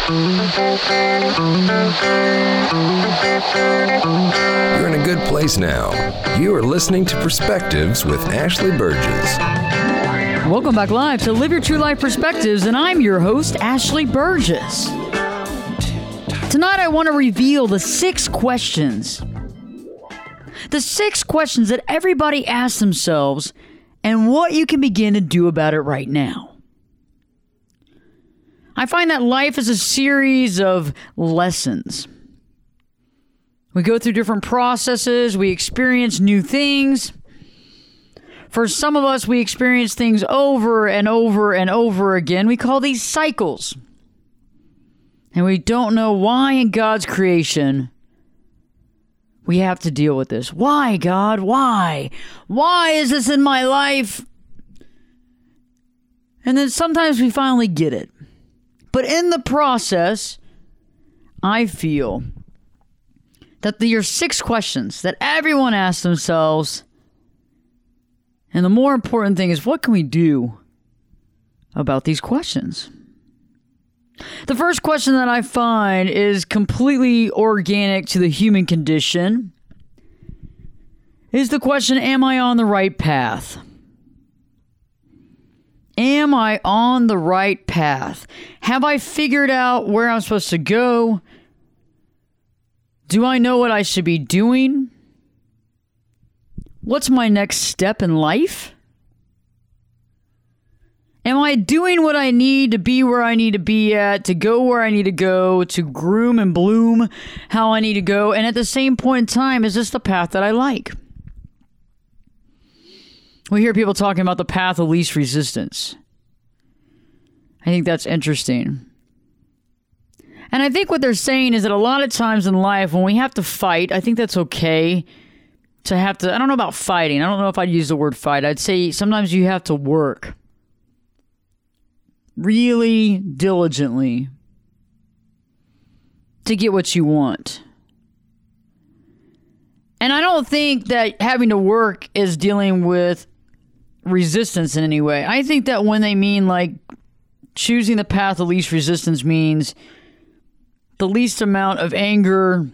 You're in a good place now. You are listening to Perspectives with Ashley Burgess. Welcome back live to Live Your True Life Perspectives, and I'm your host, Ashley Burgess. Tonight I want to reveal the 6 questions. The 6 questions that everybody asks themselves and what you can begin to do about it right now. I find that life is a series of lessons. We go through different processes, we experience new things. For some of us, we experience things over and over and over again. We call these cycles. And we don't know why in God's creation we have to deal with this. Why, God? Why? Why is this in my life? And then sometimes we finally get it. But in the process, I feel that there are 6 questions that everyone asks themselves. And the more important thing is, what can we do about these questions? The first question that I find is completely organic to the human condition is the question, am I on the right path? Am I on the right path? Have I figured out where I'm supposed to go? Do I know what I should be doing? What's my next step in life? Am I doing what I need to be where I need to be at, to go where I need to go, to groom and bloom how I need to go? And at the same point in time, is this the path that I like? We hear people talking about the path of least resistance. I think that's interesting. And I think what they're saying is that a lot of times in life, when we have to fight, I think that's okay to have to, I don't know about fighting. I don't know if I'd use the word fight. I'd say sometimes you have to work really diligently to get what you want. And I don't think that having to work is dealing with resistance in any way. I think that when they mean like choosing the path of least resistance means the least amount of anger,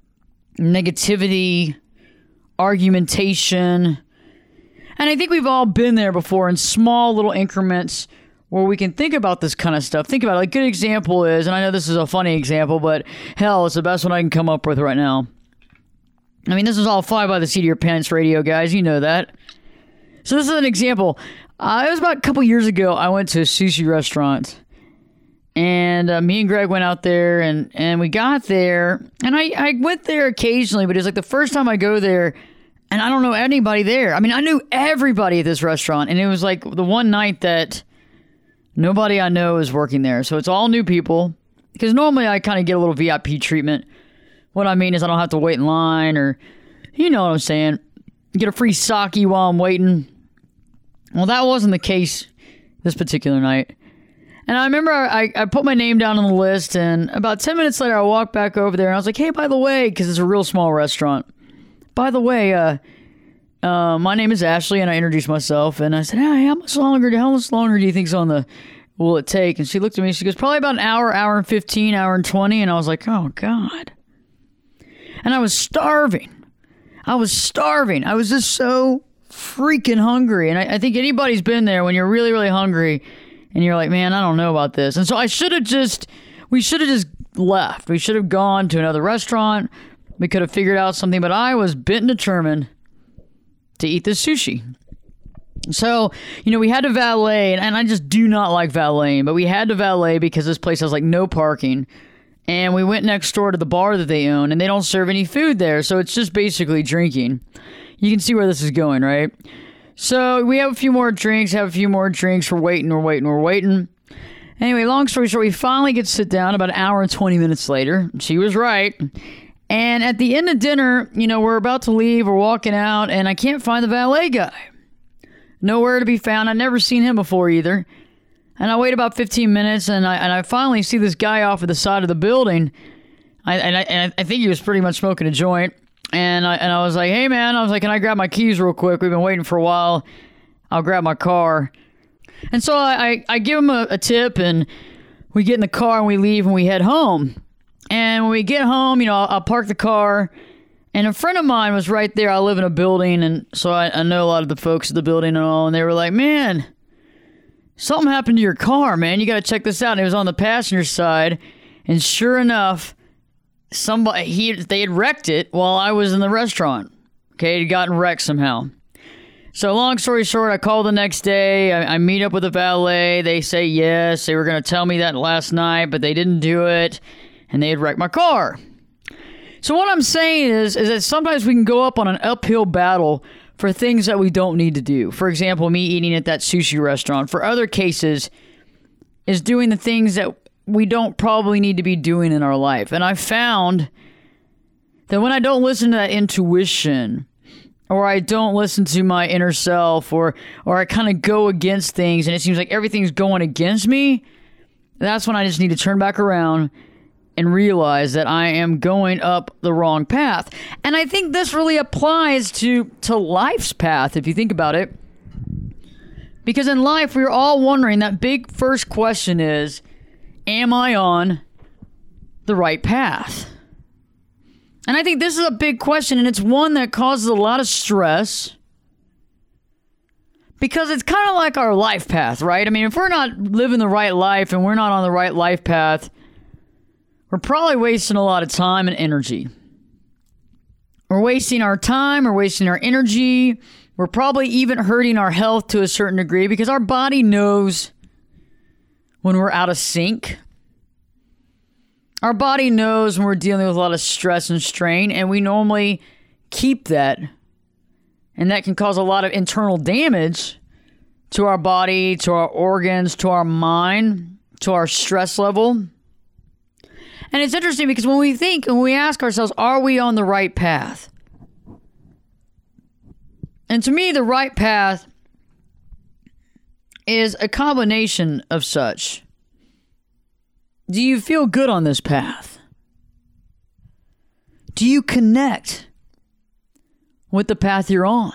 negativity, argumentation. And I think we've all been there before in small little increments where we can think about this kind of stuff. Think about it. A good example is, and I know this is a funny example, but hell, it's the best one I can come up with right now. I mean, this is all fly by the seat of your pants radio, guys. You know that. So this is an example. It was about a couple years ago. I went to a sushi restaurant. And me and Greg went out there, and we got there. And I went there occasionally, but it was like the first time I go there, and I don't know anybody there. I mean, I knew everybody at this restaurant. And it was like the one night that nobody I know is working there. So it's all new people. Because normally I kind of get a little VIP treatment. What I mean is I don't have to wait in line or, you know what I'm saying, get a free sake while I'm waiting. Well, that wasn't the case this particular night. And I remember I put my name down on the list, and about 10 minutes later I walked back over there and I was like, hey, by the way, because it's a real small restaurant. By the way, my name is Ashley, and I introduced myself, and I said, hey, how much longer do you think will it take? And she looked at me, she goes, probably about an hour, hour and 15, hour and 20. And I was like, oh, God. And I was starving. I was just so freaking hungry. And I think anybody's been there when you're really, really hungry, and you're like, man, I don't know about this. And so we should have just left. We should have gone to another restaurant. We could have figured out something, but I was bent and determined to eat this sushi. So, we had to valet, and I just do not like valeting, but we had to valet because this place has like no parking. And we went next door to the bar that they own, and they don't serve any food there. So it's just basically drinking. You can see where this is going, right? So we have a few more drinks, We're waiting. Anyway, long story short, we finally get to sit down about an hour and 20 minutes later. She was right. And at the end of dinner, we're about to leave. We're walking out, and I can't find the valet guy. Nowhere to be found. I'd never seen him before either. And I wait about 15 minutes, and I finally see this guy off at the side of the building. I think he was pretty much smoking a joint. And I was like, hey, man. I was like, can I grab my keys real quick? We've been waiting for a while. I'll grab my car. And so I give him a tip, and we get in the car and we leave and we head home. And when we get home, I'll park the car. And a friend of mine was right there. I live in a building, and so I know a lot of the folks at the building and all. And they were like, man, something happened to your car, man. You got to check this out. And it was on the passenger side. And sure enough, they had wrecked it while I was in the restaurant. Okay, it had gotten wrecked somehow. So long story short, I call the next day. I meet up with the valet. They say yes. They were going to tell me that last night, but they didn't do it. And they had wrecked my car. So what I'm saying is that sometimes we can go up on an uphill battle for things that we don't need to do. For example, me eating at that sushi restaurant. For other cases, is doing the things that we don't probably need to be doing in our life. And I found that when I don't listen to that intuition, or I don't listen to my inner self, or I kind of go against things and it seems like everything's going against me, that's when I just need to turn back around and realize that I am going up the wrong path. And I think this really applies to life's path, if you think about it. Because in life, we're all wondering, that big first question is, am I on the right path? And I think this is a big question, and it's one that causes a lot of stress. Because it's kind of like our life path, right? I mean, if we're not living the right life and we're not on the right life path, we're probably wasting a lot of time and energy. We're wasting our time, we're wasting our energy. We're probably even hurting our health to a certain degree because our body knows when we're out of sync. Our body knows when we're dealing with a lot of stress and strain, and we normally keep that. And that can cause a lot of internal damage to our body, to our organs, to our mind, to our stress level. And it's interesting because when we ask ourselves, are we on the right path? And to me, the right path is a combination of such. Do you feel good on this path? Do you connect with the path you're on?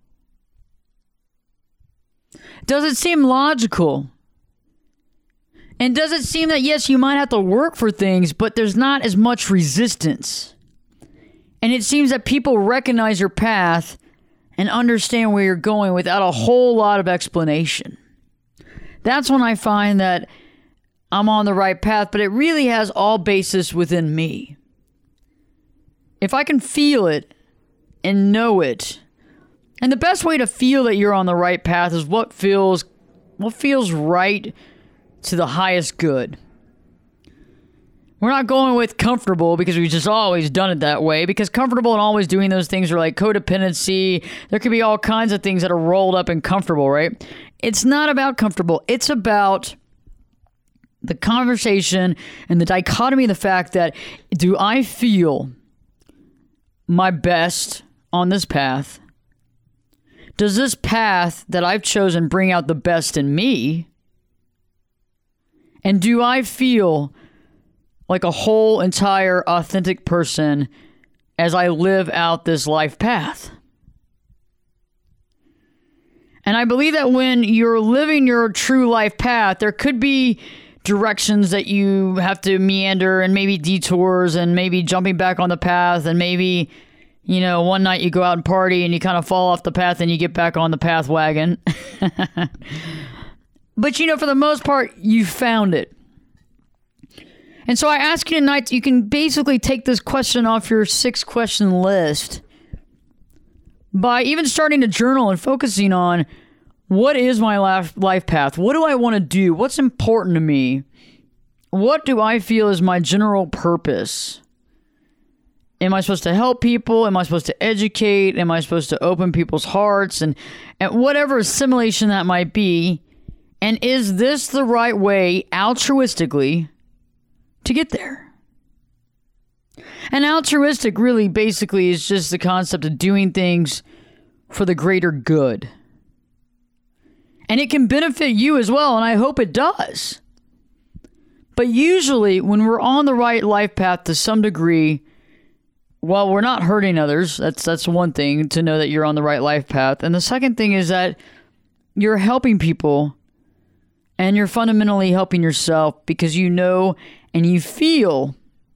Does it seem logical? And does it seem that, yes, you might have to work for things, but there's not as much resistance? And it seems that people recognize your path and understand where you're going without a whole lot of explanation. That's when I find that I'm on the right path, but it really has all basis within me. If I can feel it and know it, and the best way to feel that you're on the right path is what feels right to the highest good. We're not going with comfortable because we've just always done it that way, because comfortable and always doing those things are like codependency. There could be all kinds of things that are rolled up in comfortable, right? It's not about comfortable. It's about the conversation and the dichotomy of the fact that, do I feel my best on this path? Does this path that I've chosen bring out the best in me? And do I feel like a whole, entire, authentic person as I live out this life path? And I believe that when you're living your true life path, there could be directions that you have to meander, and maybe detours, and maybe jumping back on the path, and maybe, one night you go out and party and you kind of fall off the path and you get back on the path wagon. But, for the most part, you found it. And so I ask you tonight, you can basically take this question off your 6-question list by even starting to journal and focusing on, what is my life path? What do I want to do? What's important to me? What do I feel is my general purpose? Am I supposed to help people? Am I supposed to educate? Am I supposed to open people's hearts? And whatever assimilation that might be. And is this the right way, altruistically, to get there? And altruistic really basically is just the concept of doing things for the greater good. And it can benefit you as well, and I hope it does. But usually, when we're on the right life path to some degree, while we're not hurting others, that's one thing, to know that you're on the right life path. And the second thing is that you're helping people, And you're fundamentally helping yourself because you know and you feel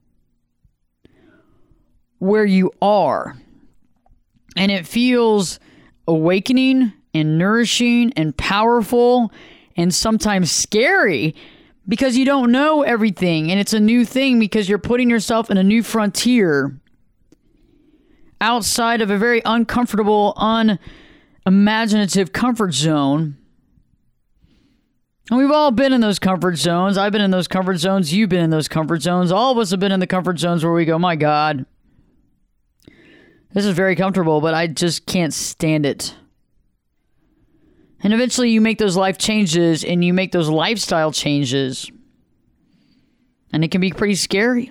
where you are. And it feels awakening and nourishing and powerful and sometimes scary because you don't know everything. And it's a new thing because you're putting yourself in a new frontier outside of a very uncomfortable, unimaginative comfort zone. And we've all been in those comfort zones. I've been in those comfort zones. You've been in those comfort zones. All of us have been in the comfort zones where we go, my God, this is very comfortable, but I just can't stand it. And eventually you make those life changes and you make those lifestyle changes. And it can be pretty scary.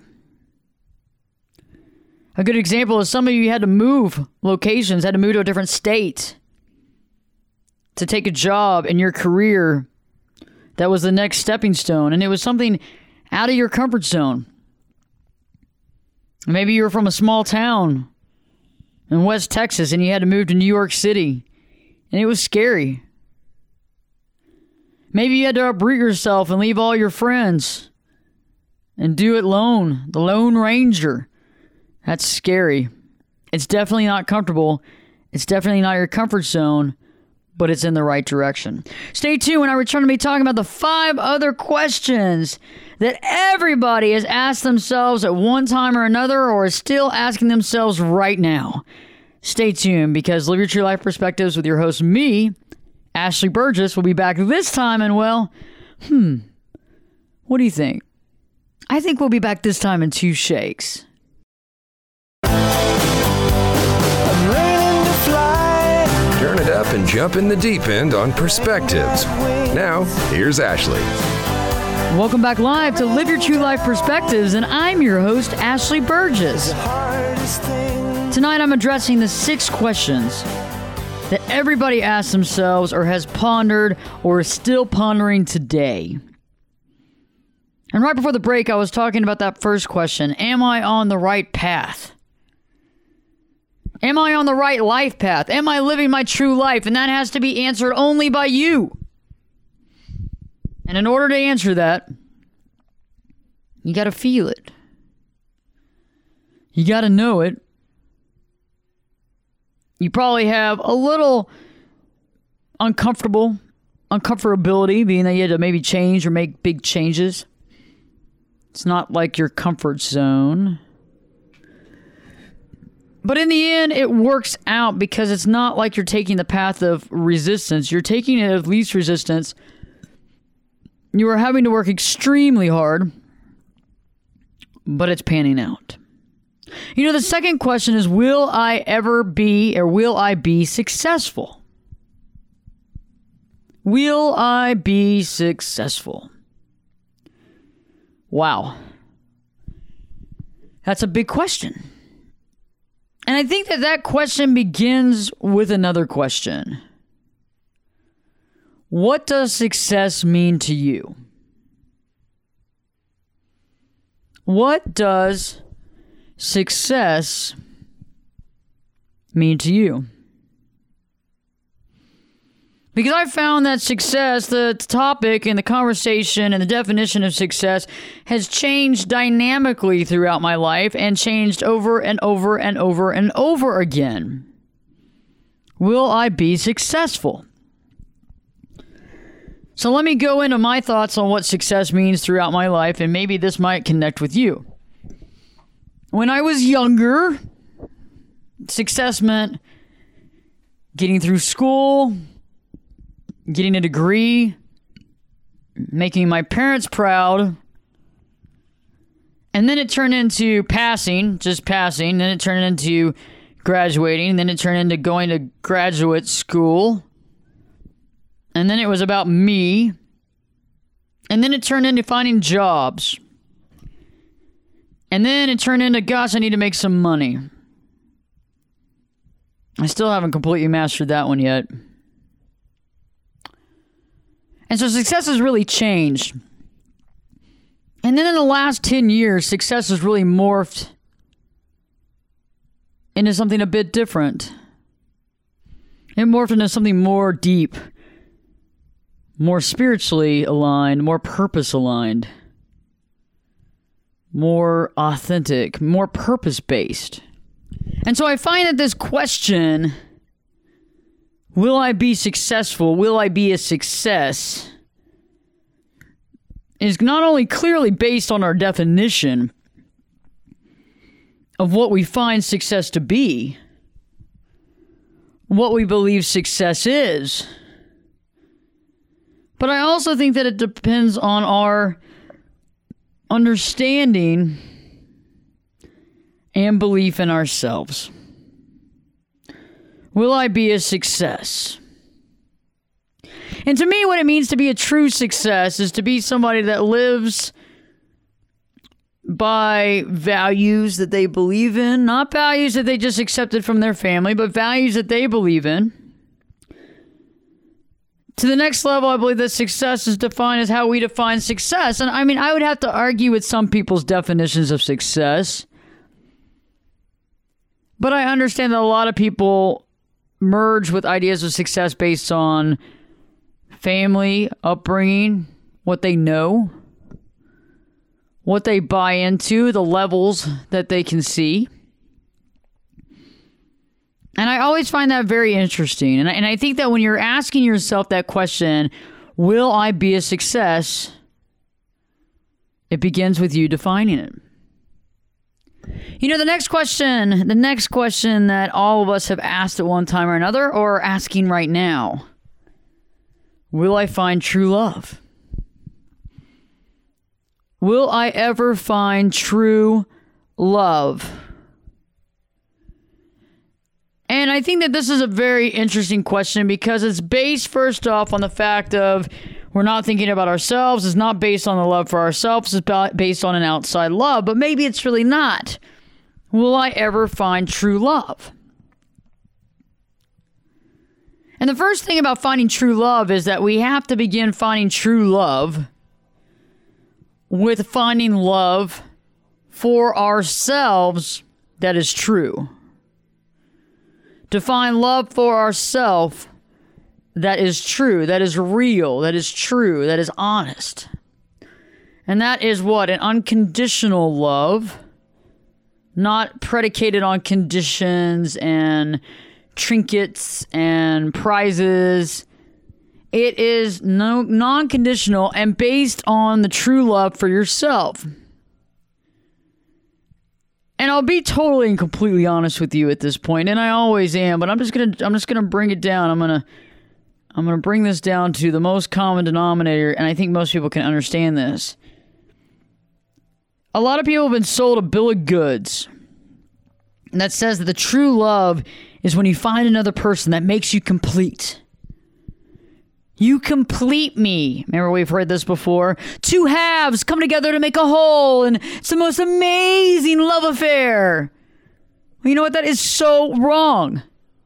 A good example is some of you had to move locations, had to move to a different state to take a job in your career that was the next stepping stone. And it was something out of your comfort zone. Maybe you were from a small town in West Texas and you had to move to New York City. And it was scary. Maybe you had to uproot yourself and leave all your friends and do it alone. The Lone Ranger. That's scary. It's definitely not comfortable. It's definitely not your comfort zone, but it's in the right direction. Stay tuned when I return to be talking about the 5 other questions that everybody has asked themselves at one time or another or is still asking themselves right now. Stay tuned because Live Your True Life Perspectives with your host, me, Ashley Burgess, will be back this time and well, what do you think? I think we'll be back this time in 2 shakes. Turn it up and jump in the deep end on Perspectives. Now, here's Ashley. Welcome back live to Live Your True Life Perspectives, and I'm your host, Ashley Burgess. Tonight I'm addressing the 6 questions that everybody asks themselves or has pondered or is still pondering today. And right before the break, I was talking about that first question. Am I on the right path? Am I on the right life path? Am I living my true life? And that has to be answered only by you. And in order to answer that, you got to feel it. You got to know it. You probably have a little uncomfortability, being that you had to maybe change or make big changes. It's not like your comfort zone. But in the end, it works out because it's not like you're taking the path of resistance. You're taking it of least resistance. You are having to work extremely hard, but it's panning out. You know, the second question is, will I ever be or will I be successful? Will I be successful? Wow. That's a big question. And I think that question begins with another question. What does success mean to you? What does success mean to you? Because I found that success, the topic and the conversation and the definition of success has changed dynamically throughout my life and changed over and over and over and over again. Will I be successful? So let me go into my thoughts on what success means throughout my life, and maybe this might connect with you. When I was younger, success meant getting through school, getting a degree, making my parents proud, and then it turned into passing, then it turned into graduating, then it turned into going to graduate school, and then it was about me, and then it turned into finding jobs, and then it turned into, gosh, I need to make some money. I still haven't completely mastered that one yet. And so success has really changed. And then in the last 10 years, success has really morphed into something a bit different. It morphed into something more deep, more spiritually aligned, more purpose aligned, more authentic, more purpose-based. And so I find that this question, will I be successful? Will I be a success? Is not only clearly based on our definition of what we find success to be, what we believe success is, but I also think that it depends on our understanding and belief in ourselves. Will I be a success? And to me, what it means to be a true success is to be somebody that lives by values that they believe in, not values that they just accepted from their family, but values that they believe in. To the next level, I believe that success is defined as how we define success. And I mean, I would have to argue with some people's definitions of success. But I understand that a lot of people merge with ideas of success based on family, upbringing, what they know, what they buy into, the levels that they can see. And I always find that very interesting. And I think that when you're asking yourself that question, will I be a success? It begins with you defining it. You know, the next question that all of us have asked at one time or another, or are asking right now, will I find true love? Will I ever find true love? And I think that this is a very interesting question because it's based first off on the fact of we're not thinking about ourselves. It's not based on the love for ourselves. It's based on an outside love, but maybe it's really not. Will I ever find true love? And the first thing about finding true love is that we have to begin finding true love with finding love for ourselves that is true. To find love for ourselves that is true, that is real, that is true, that is honest. And that is what? An unconditional love, not predicated on conditions and trinkets and prizes. It is non-conditional and based on the true love for yourself. And I'll be totally and completely honest with you at this point, and I always am, but I'm just gonna bring it down. I'm gonna bring this down to the most common denominator, and I think most people can understand this. A lot of people have been sold a bill of goods that says that the true love is when you find another person that makes you complete. You complete me. Remember, we've heard this before. Two halves come together to make a whole, and it's the most amazing love affair. Well, you know what? That is so wrong.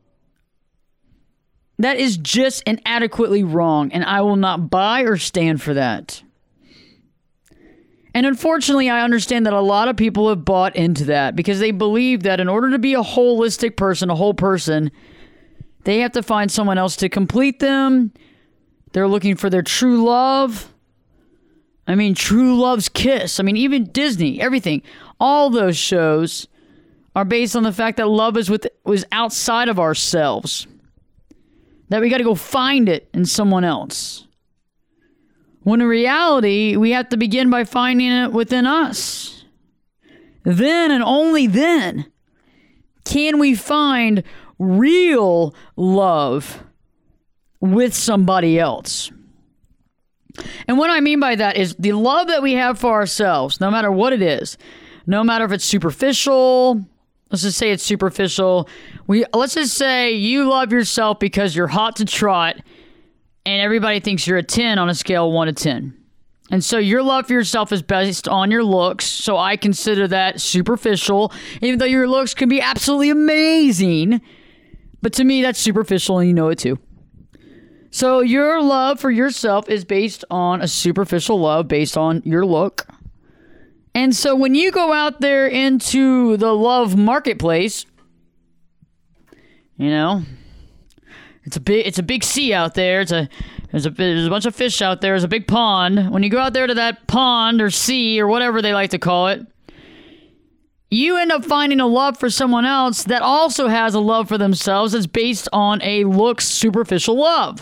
That is just inadequately wrong, and I will not buy or stand for that. And unfortunately, I understand that a lot of people have bought into that because they believe that in order to be a holistic person, a whole person, they have to find someone else to complete them. They're looking for their true love. I mean, true love's kiss. I mean, even Disney, everything. All those shows are based on the fact that love was outside of ourselves. That we got to go find it in someone else. When in reality, we have to begin by finding it within us. Then and only then can we find real love with somebody else. And what I mean by that is the love that we have for ourselves, no matter what it is, no matter if it's superficial, let's just say it's superficial. Let's just say you love yourself because you're hot to trot and everybody thinks you're a 10 on a scale of 1 to 10. And so your love for yourself is based on your looks, so I consider that superficial, even though your looks can be absolutely amazing. But to me, that's superficial and you know it too. So your love for yourself is based on a superficial love based on your look. And so when you go out there into the love marketplace, you know, It's a big sea out there. There's a bunch of fish out there. There's a big pond. When you go out there to that pond or sea or whatever they like to call it, you end up finding a love for someone else that also has a love for themselves that's based on a looks superficial love.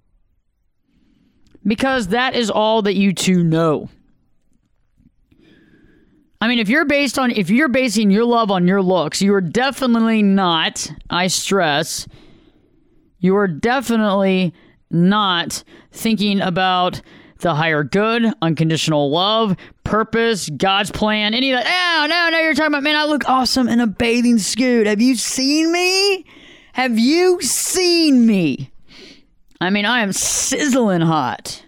Because that is all that you two know. I mean, if you're basing your love on your looks, you are definitely not, I stress, you are definitely not thinking about the higher good, unconditional love, purpose, God's plan, any of that. No, you're talking about, man, I look awesome in a bathing suit. Have you seen me? Have you seen me? I mean, I am sizzling hot.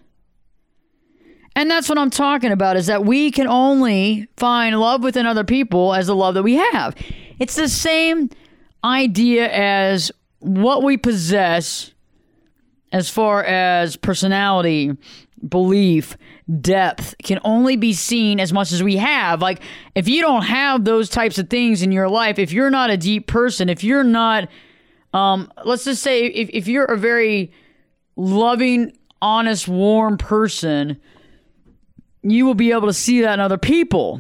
And that's what I'm talking about, is that we can only find love within other people as the love that we have. It's the same idea as what we possess as far as personality, belief, depth can only be seen as much as we have. Like, if you don't have those types of things in your life, if you're not a deep person, if you're not, let's just say, if you're a very loving, honest, warm person, you will be able to see that in other people.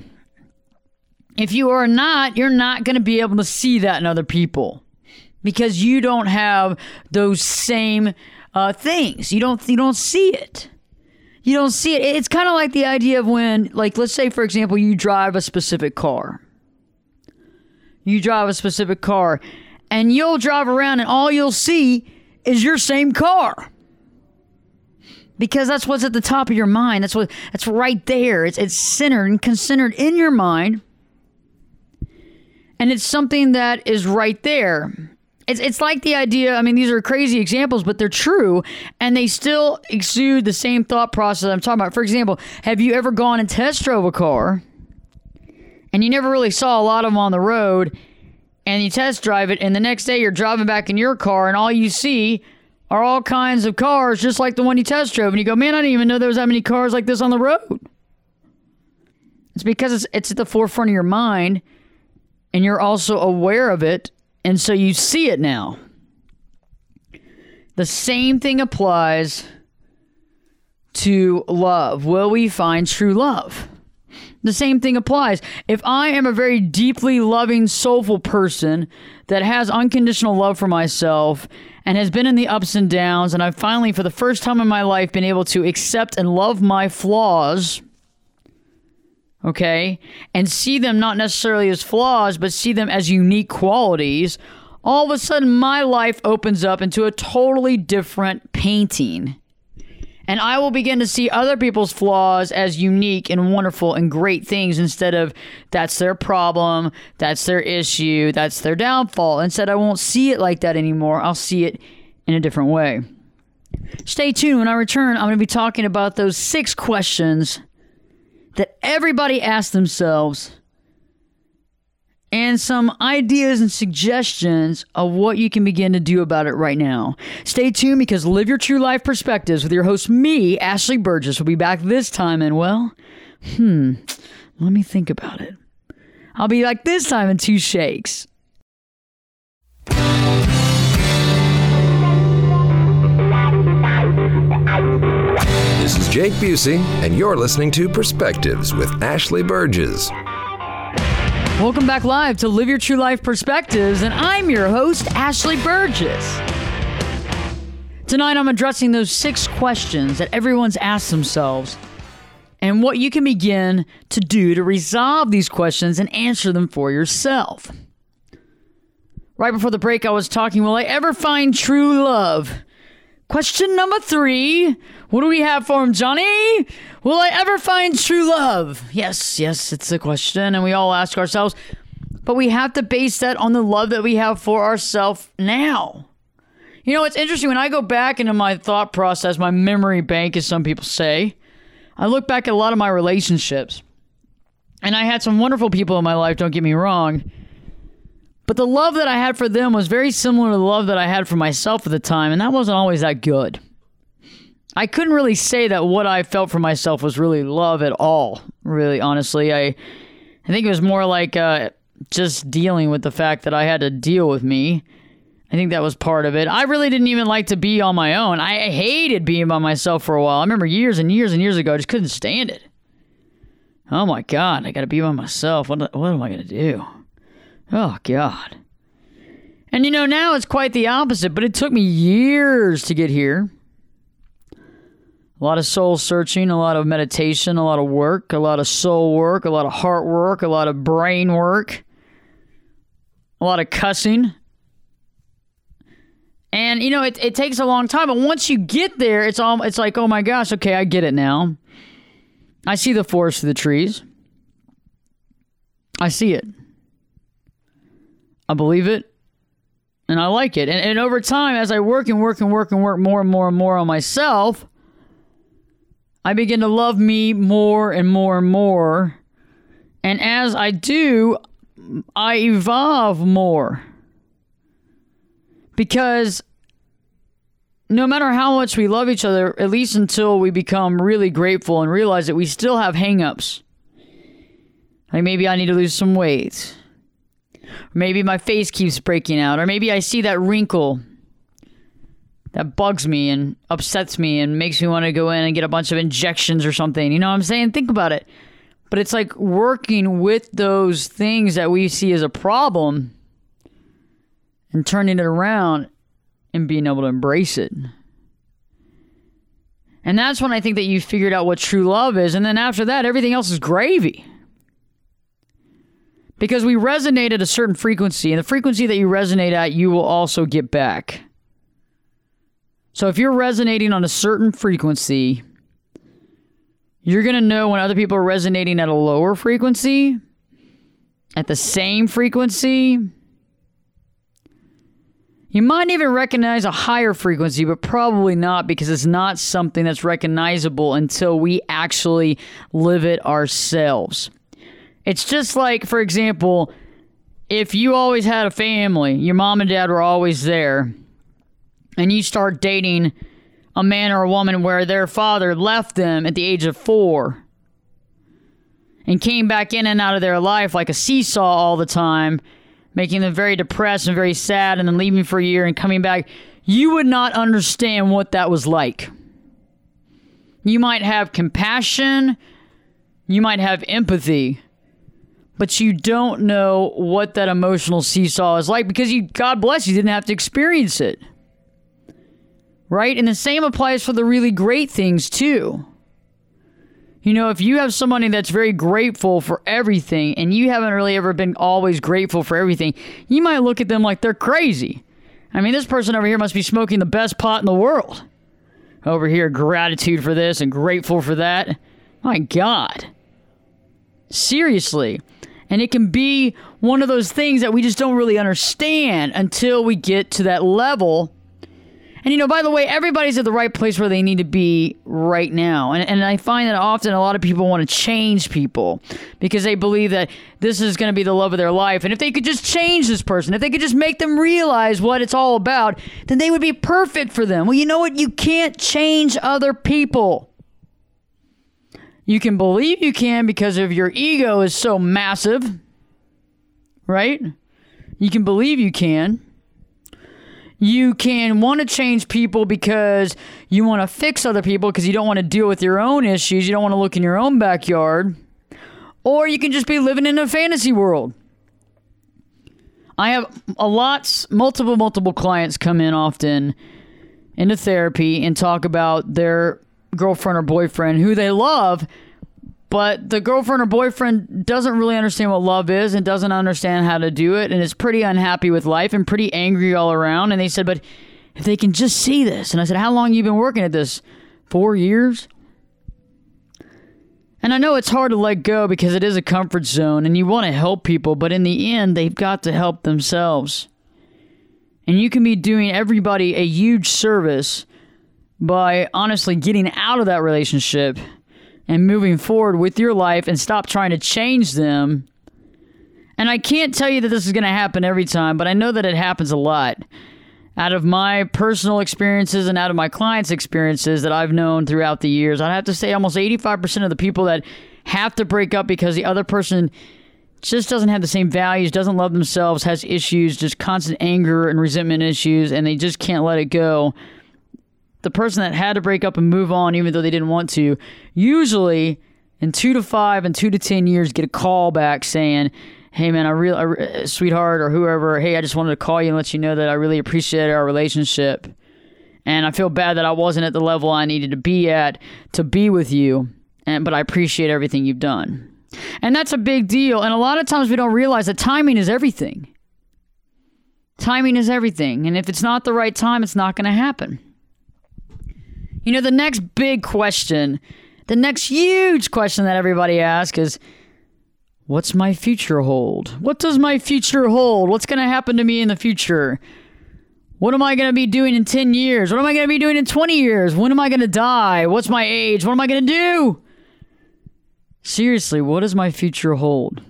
If you are not, you're not going to be able to see that in other people because you don't have those same things. You don't see it. You don't see it. It's kind of like the idea of when, like, let's say, for example, you drive a specific car. You drive a specific car, and you'll drive around, and all you'll see is your same car. Because that's what's at the top of your mind. That's right there. It's centered and concentered in your mind. And it's something that is right there. It's like the idea, I mean, these are crazy examples, but they're true. And they still exude the same thought process I'm talking about. For example, have you ever gone and test drove a car and you never really saw a lot of them on the road and you test drive it and the next day you're driving back in your car and all you see are all kinds of cars just like the one you test drove. And you go, man, I didn't even know there was that many cars like this on the road. It's because it's at the forefront of your mind and you're also aware of it. And so you see it now. The same thing applies to love. Will we find true love? The same thing applies. If I am a very deeply loving, soulful person that has unconditional love for myself and has been in the ups and downs, and I've finally, for the first time in my life, been able to accept and love my flaws, okay, and see them not necessarily as flaws, but see them as unique qualities, all of a sudden my life opens up into a totally different painting. And I will begin to see other people's flaws as unique and wonderful and great things instead of that's their problem, that's their issue, that's their downfall. Instead, I won't see it like that anymore. I'll see it in a different way. Stay tuned. When I return, I'm going to be talking about those 6 questions that everybody asks themselves and some ideas and suggestions of what you can begin to do about it right now. Stay tuned because Live Your True Life Perspectives with your host, me, Ashley Burgess, will be back this time and, well, let me think about it. I'll be like this time in 2 shakes. This is Jake Busey, and you're listening to Perspectives with Ashley Burgess. Welcome back live to Live Your True Life Perspectives, and I'm your host, Ashley Burgess. Tonight, I'm addressing those 6 questions that everyone's asked themselves and what you can begin to do to resolve these questions and answer them for yourself. Right before the break, I was talking, will I ever find true love? Question number 3. What do we have for him, Johnny? Will I ever find true love? Yes, it's a question, and we all ask ourselves. But we have to base that on the love that we have for ourselves now. You know, it's interesting. When I go back into my thought process, my memory bank, as some people say, I look back at a lot of my relationships. And I had some wonderful people in my life, don't get me wrong. But the love that I had for them was very similar to the love that I had for myself at the time, and that wasn't always that good. I couldn't really say that what I felt for myself was really love at all, really, honestly. I think it was more like just dealing with the fact that I had to deal with me I think that was part of it. I really didn't even like to be on my own. I hated being by myself for a while. I remember years and years and years ago, I just couldn't stand it. Oh my God, I got to be by myself. What am I going to do? Oh God. And now it's quite the opposite, but it took me years to get here. A lot of soul searching, a lot of meditation, a lot of work, a lot of soul work, a lot of heart work, a lot of brain work, a lot of cussing. And, it takes a long time, but once you get there, it's like, oh my gosh, okay, I get it now. I see the forest for the trees. I see it. I believe it. And I like it. And over time, as I work and work and work and work more and more and more on myself, I begin to love me more and more and more. And as I do, I evolve more. Because no matter how much we love each other, at least until we become really grateful and realize that we still have hang-ups. Like maybe I need to lose some weight. Or maybe my face keeps breaking out. Or maybe I see that wrinkle that bugs me and upsets me and makes me want to go in and get a bunch of injections or something. You know what I'm saying? Think about it. But it's like working with those things that we see as a problem and turning it around and being able to embrace it. And that's when I think that you figured out what true love is. And then after that, everything else is gravy. Because we resonate at a certain frequency. And the frequency that you resonate at, you will also get back. So if you're resonating on a certain frequency, you're going to know when other people are resonating at a lower frequency, at the same frequency. You might even recognize a higher frequency, but probably not, because it's not something that's recognizable until we actually live it ourselves. It's just like, for example, if you always had a family, your mom and dad were always there, and you start dating a man or a woman where their father left them at the age of 4 and came back in and out of their life like a seesaw all the time, making them very depressed and very sad, and then leaving for a year and coming back, you would not understand what that was like. You might have compassion, you might have empathy, but you don't know what that emotional seesaw is like because God bless you, didn't have to experience it. Right? And the same applies for the really great things too. If you have somebody that's very grateful for everything and you haven't really ever been always grateful for everything, you might look at them like they're crazy. I mean, this person over here must be smoking the best pot in the world. Over here, gratitude for this and grateful for that. My God. Seriously. And it can be one of those things that we just don't really understand until we get to that level. And, by the way, everybody's at the right place where they need to be right now. And I find that often a lot of people want to change people because they believe that this is going to be the love of their life. And if they could just change this person, if they could just make them realize what it's all about, then they would be perfect for them. Well, you know what? You can't change other people. You can believe you can because of your ego is so massive, right? You can believe you can. You can want to change people because you want to fix other people because you don't want to deal with your own issues. You don't want to look in your own backyard. Or you can just be living in a fantasy world. I have multiple clients come in often into therapy and talk about their girlfriend or boyfriend who they love, but the girlfriend or boyfriend doesn't really understand what love is and doesn't understand how to do it and is pretty unhappy with life and pretty angry all around. And they said, but if they can just see this. And I said, how long have you been working at this? 4 years? And I know it's hard to let go because it is a comfort zone and you want to help people, but in the end, they've got to help themselves. And you can be doing everybody a huge service by honestly getting out of that relationship and moving forward with your life and stop trying to change them. And I can't tell you that this is going to happen every time, but I know that it happens a lot. Out of my personal experiences and out of my clients' experiences that I've known throughout the years, I'd have to say almost 85% of the people that have to break up because the other person just doesn't have the same values, doesn't love themselves, has issues, just constant anger and resentment issues, and they just can't let it go. The person that had to break up and move on, even though they didn't want to, usually in 2 to 5 and 2 to 10 years get a call back saying, hey man, sweetheart or whoever, hey, I just wanted to call you and let you know that I really appreciate our relationship. And I feel bad that I wasn't at the level I needed to be at to be with you, but I appreciate everything you've done. And that's a big deal. And a lot of times we don't realize that timing is everything. Timing is everything. And if it's not the right time, it's not going to happen. You know, the next big question, the next huge question that everybody asks is, what's my future hold? What does my future hold? What's going to happen to me in the future? What am I going to be doing in 10 years? What am I going to be doing in 20 years? When am I going to die? What's my age? What am I going to do? Seriously, what does my future hold?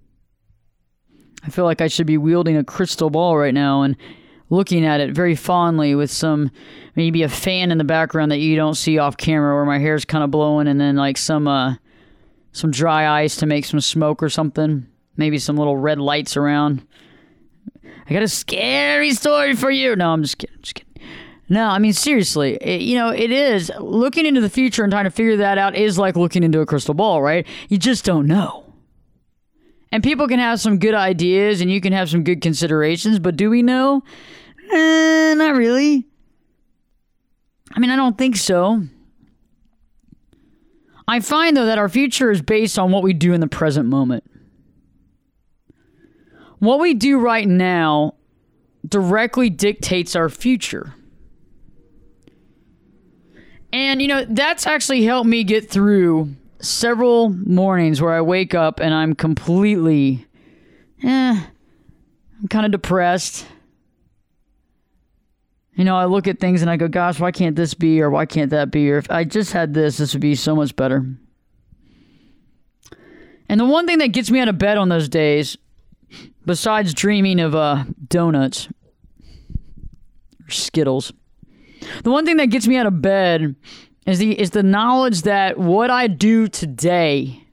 I feel like I should be wielding a crystal ball right now and looking at it very fondly with maybe a fan in the background that you don't see off camera where my hair's kind of blowing, and then like some dry ice to make some smoke or something. Maybe some little red lights around. I got a scary story for you. No, I'm just kidding. No, I mean, seriously, it is. Looking into the future and trying to figure that out is like looking into a crystal ball, right? You just don't know. And people can have some good ideas and you can have some good considerations, but do we know? Not really. I mean, I don't think so. I find, though, that our future is based on what we do in the present moment. What we do right now directly dictates our future. And, that's actually helped me get through several mornings where I wake up and I'm completely, I'm kind of depressed. I look at things and I go, gosh, why can't this be, or why can't that be? Or if I just had this would be so much better. And the one thing that gets me out of bed on those days, besides dreaming of donuts or Skittles, the one thing that gets me out of bed is the knowledge that what I do today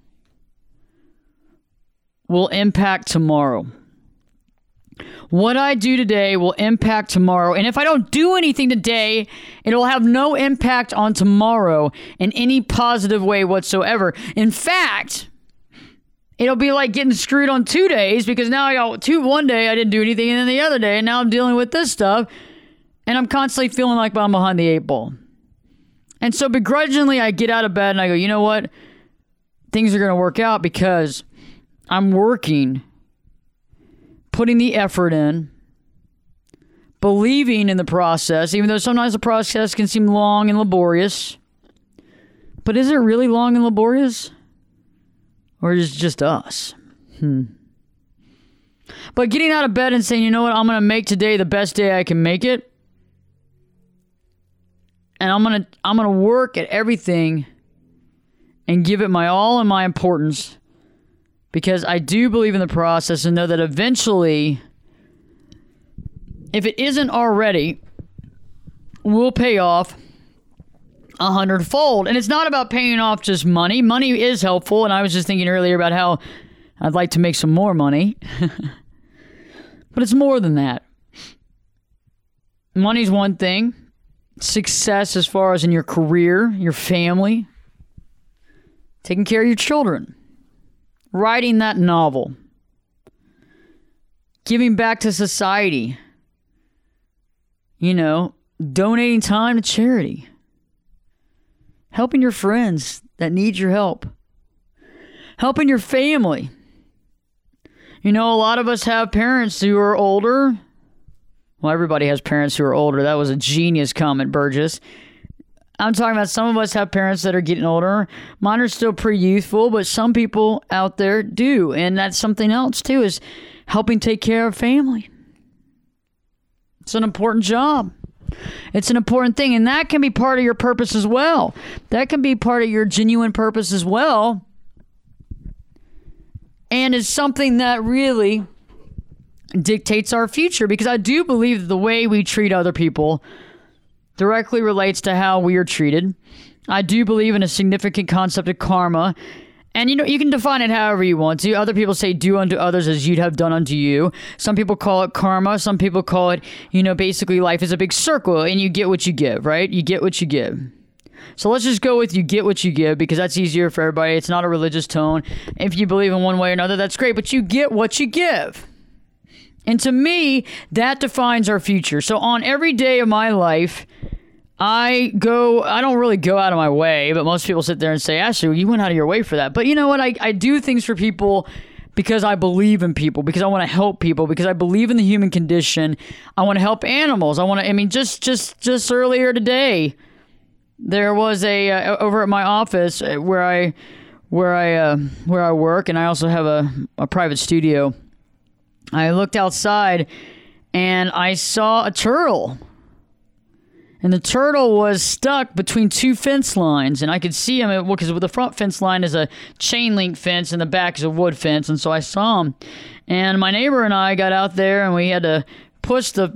will impact tomorrow. What I do today will impact tomorrow. And if I don't do anything today, it'll have no impact on tomorrow in any positive way whatsoever. In fact, it'll be like getting screwed on 2 days, because now I got one day I didn't do anything, and then the other day, and now I'm dealing with this stuff. And I'm constantly feeling like I'm behind the 8 ball. And so begrudgingly, I get out of bed and I go, you know what? Things are going to work out because I'm working, putting the effort in, believing in the process, even though sometimes the process can seem long and laborious. But is it really long and laborious? Or is it just us? But getting out of bed and saying, you know what? I'm going to make today the best day I can make it. And I'm gonna work at everything and give it my all and my importance, because I do believe in the process and know that eventually, if it isn't already, will pay off 100-fold. And it's not about paying off just money. Money is helpful, and I was just thinking earlier about how I'd like to make some more money. But it's more than that. Money's one thing. Success as far as in your career, your family, taking care of your children, writing that novel, giving back to society, donating time to charity, helping your friends that need your help, helping your family. A lot of us have parents who are older. Well, everybody has parents who are older. That was a genius comment, Burgess. I'm talking about some of us have parents that are getting older. Mine are still pretty youthful, but some people out there do. And that's something else, too, is helping take care of family. It's an important job. It's an important thing. And that can be part of your purpose as well. That can be part of your genuine purpose as well. And it's something that really dictates our future, because I do believe that the way we treat other people directly relates to how we are treated. I do believe in a significant concept of karma, And you can define it however you want to. Other people say do unto others as you'd have done unto you. Some people call it karma. Some people call it, basically life is a big circle and you get what you give, right? You get what you give. So let's just go with you get what you give, because that's easier for everybody. It's not a religious tone. If you believe in one way or another, that's great, but you get what you give. And to me, that defines our future. So on every day of my life, I don't really go out of my way, but most people sit there and say, Ashley, well, you went out of your way for that. But you know what? I do things for people because I believe in people, because I want to help people, because I believe in the human condition. I want to help animals. Just earlier today, there was over at my office where I work, and I also have a private studio. I looked outside and I saw a turtle. And the turtle was stuck between two fence lines, and I could see him because the front fence line is a chain link fence and the back is a wood fence, and so I saw him. And my neighbor and I got out there, and we had to push the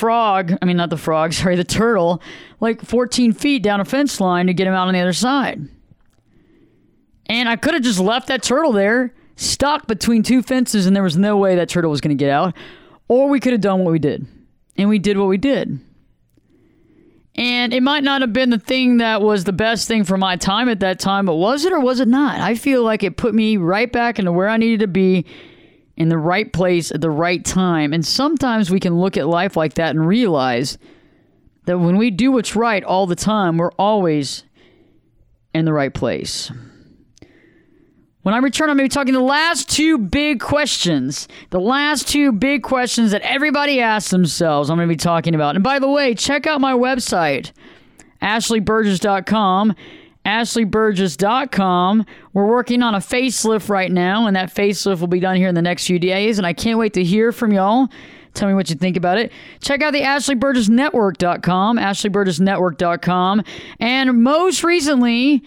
turtle, like 14 feet down a fence line to get him out on the other side. And I could have just left that turtle there, stuck between two fences, and there was no way that turtle was going to get out. Or we could have done what we did. And we did what we did. And it might not have been the thing that was the best thing for my time at that time, but was it or was it not? I feel like it put me right back into where I needed to be, in the right place at the right time. And sometimes we can look at life like that and realize that when we do what's right all the time, we're always in the right place. When I return, I'm going to be talking the last two big questions that everybody asks themselves. I'm going to be talking about. And by the way, check out my website, ashleyburgess.com. ashleyburgess.com. We're working on a facelift right now, and that facelift will be done here in the next few days, and I can't wait to hear from y'all. Tell me what you think about it. Check out the ashleyburgessnetwork.com, ashleyburgessnetwork.com. And most recently,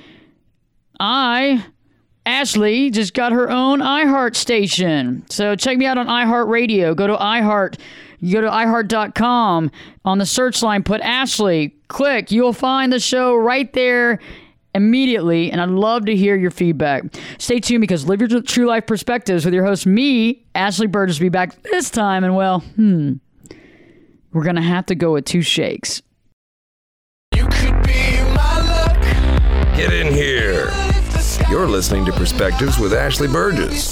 Ashley just got her own iHeart station. So check me out on iHeartRadio. Go to iHeart. You go to iHeart.com. On the search line, put Ashley. Click. You'll find the show right there immediately. And I'd love to hear your feedback. Stay tuned, because Live Your True Life Perspectives with your host, me, Ashley Burgess, will be back this time. And we're going to have to go with two shakes. You could be my luck. Get in here. You're listening to Perspectives with Ashley Burgess.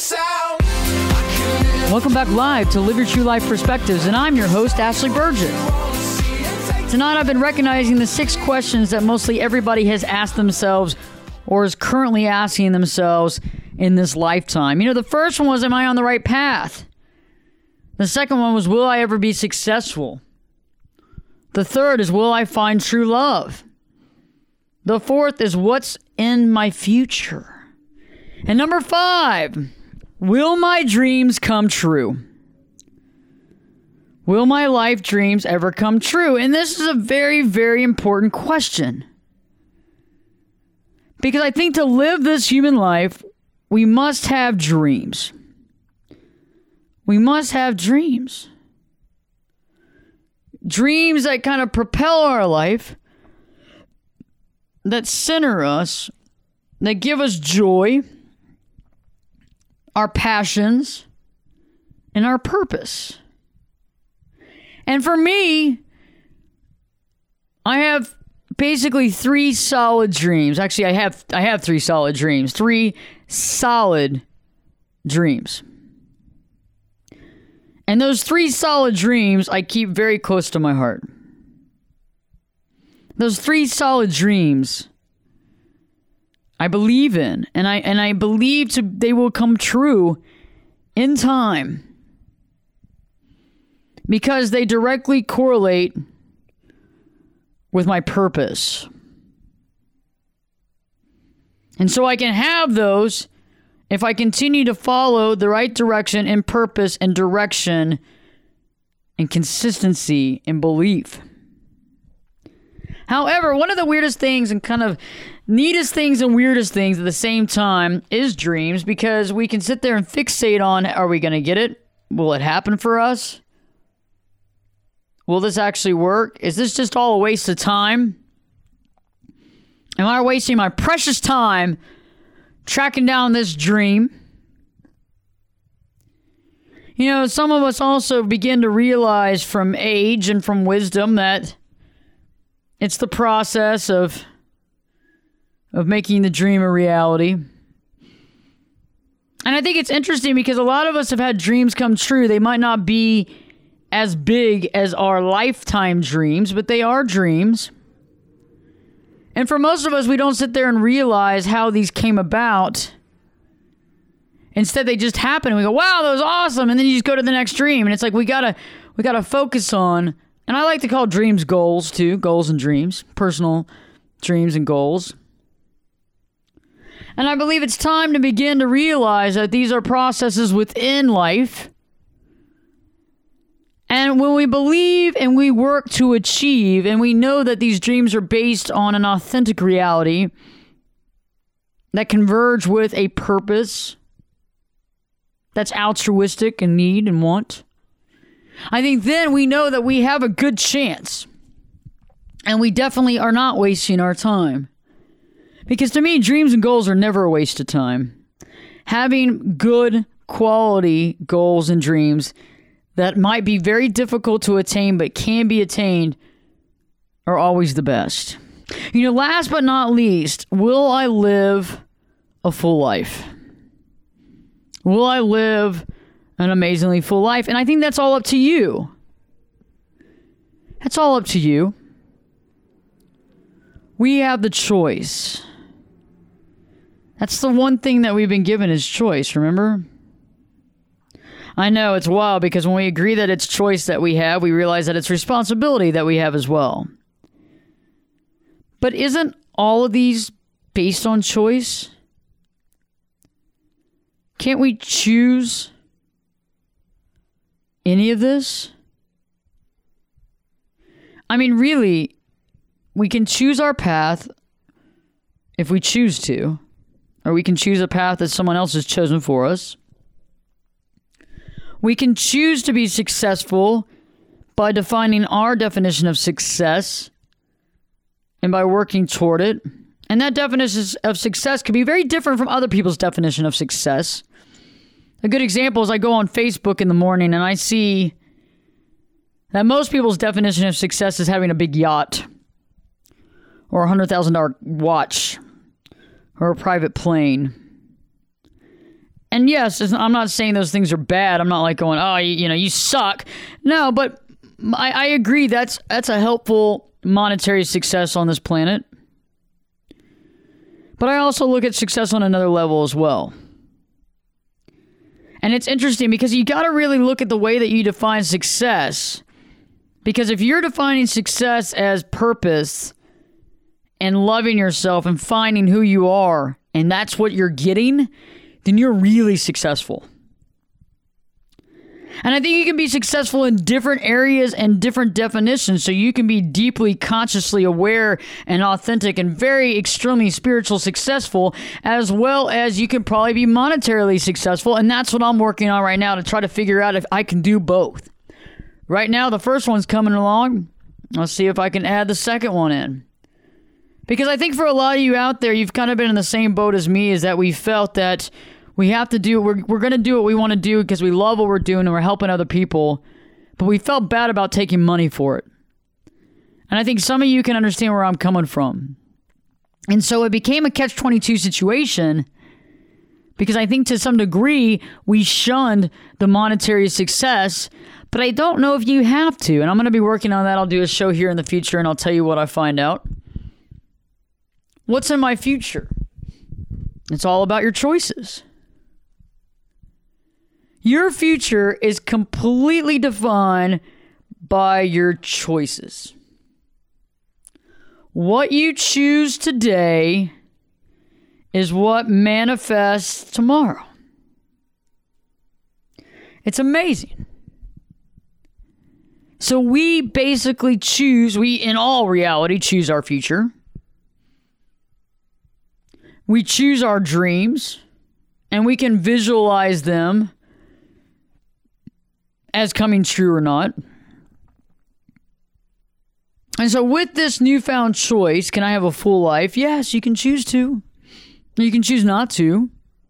Welcome back live to Live Your True Life Perspectives, and I'm your host, Ashley Burgess. Tonight I've been recognizing the 6 questions that mostly everybody has asked themselves or is currently asking themselves in this lifetime. The first one was, am I on the right path? The second one was, will I ever be successful? The third is, will I find true love? The fourth is, what's in my future? And number 5, will my dreams come true? Will my life dreams ever come true? And this is a very, very important question. Because I think to live this human life, we must have dreams. We must have dreams. Dreams that kind of propel our life, that center us, that give us joy, our passions, and our purpose. And for me, I have basically 3 solid dreams. Actually, I have 3 solid dreams. 3 solid dreams. And those 3 solid dreams I keep very close to my heart. Those 3 solid dreams I believe in, and I believe they will come true in time, because they directly correlate with my purpose. And so I can have those if I continue to follow the right direction and purpose and direction and consistency and belief. However, one of the weirdest things and kind of neatest things and weirdest things at the same time is dreams, because we can sit there and fixate on, are we going to get it? Will it happen for us? Will this actually work? Is this just all a waste of time? Am I wasting my precious time tracking down this dream. You know, some of us also begin to realize from age and from wisdom that it's the process of making the dream a reality. And I think it's interesting because a lot of us have had dreams come true. They might not be as big as our lifetime dreams, but they are dreams. And for most of us, we don't sit there and realize how these came about. Instead, they just happen and we go, wow, that was awesome. And then you just go to the next dream. And it's like, we gotta focus on, and I like to call dreams goals too, goals and dreams, personal dreams and goals. And I believe it's time to begin to realize that these are processes within life. And when we believe and we work to achieve, and we know that these dreams are based on an authentic reality that converge with a purpose that's altruistic in need and want, I think then we know that we have a good chance. And we definitely are not wasting our time. Because to me, dreams and goals are never a waste of time. Having good quality goals and dreams that might be very difficult to attain but can be attained are always the best. You know, last but not least, will I live a full life? Will I live an amazingly full life? And I think that's all up to you. That's all up to you. We have the choice. That's the one thing that we've been given is choice, remember? I know it's wild because when we agree that it's choice that we have, we realize that it's responsibility that we have as well. But isn't all of these based on choice? Can't we choose any of this? I mean, really, we can choose our path if we choose to, or we can choose a path that someone else has chosen for us. We can choose to be successful by defining our definition of success and by working toward it. And that definition of success can be very different from other people's definition of success. A good example is I go on Facebook in the morning and I see that most people's definition of success is having a big yacht or a $100,000 watch or a private plane. And yes, I'm not saying those things are bad. I'm not like going, oh, you suck. No, but I agree that's a helpful monetary success on this planet. But I also look at success on another level as well. And it's interesting because you got to really look at the way that you define success. Because if you're defining success as purpose and loving yourself and finding who you are, and that's what you're getting, then you're really successful. And I think you can be successful in different areas and different definitions. So you can be deeply consciously aware and authentic and very extremely spiritual successful, as well as you can probably be monetarily successful. And that's what I'm working on right now to try to figure out if I can do both. Right now, the first one's coming along. I'll see if I can add the second one in. Because I think for a lot of you out there, you've kind of been in the same boat as me, is that we felt that we have to do, we're going to do what we want to do because we love what we're doing and we're helping other people, but we felt bad about taking money for it. And I think some of you can understand where I'm coming from. And so it became a catch-22 situation because I think to some degree we shunned the monetary success, but I don't know if you have to. And I'm going to be working on that. I'll do a show here in the future and I'll tell you what I find out. What's in my future? It's all about your choices. Your future is completely defined by your choices. What you choose today is what manifests tomorrow. It's amazing. So we basically choose, we in all reality choose our future. We choose our dreams, and we can visualize them as coming true or not. And so with this newfound choice, can I have a full life? Yes, you can choose to. You can choose not to.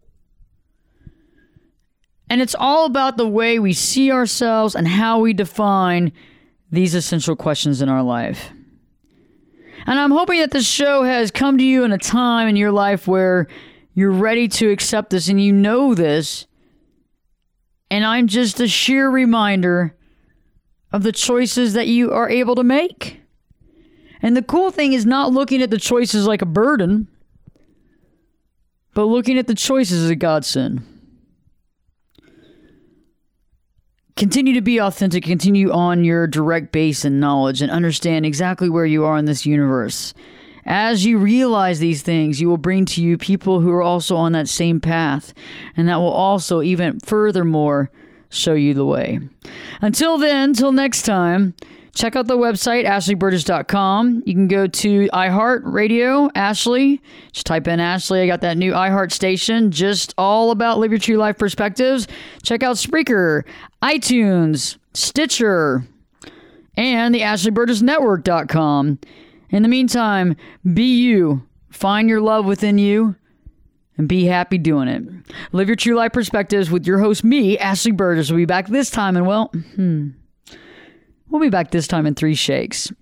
And it's all about the way we see ourselves and how we define these essential questions in our life. And I'm hoping that this show has come to you in a time in your life where you're ready to accept this and you know this. And I'm just a sheer reminder of the choices that you are able to make. And the cool thing is not looking at the choices like a burden, but looking at the choices as a godsend. Continue to be authentic, continue on your direct base and knowledge, and understand exactly where you are in this universe. As you realize these things, you will bring to you people who are also on that same path, and that will also even furthermore show you the way. Until then, till next time, check out the website, ashleyburgess.com. You can go to iHeartRadio, Ashley. Just type in Ashley. I got that new iHeart station, just all about Live Your True Life Perspectives. Check out Spreaker, iTunes, Stitcher, and the AshleyBurgessNetwork.com. In the meantime, be you. Find your love within you. And be happy doing it. Live Your True Life Perspectives with your host, me, Ashley Burgess. We'll be back this time, and we'll be back this time in 3 shakes.